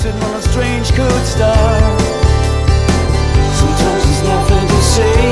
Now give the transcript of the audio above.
Well, a strange could start. Sometimes there's nothing to say.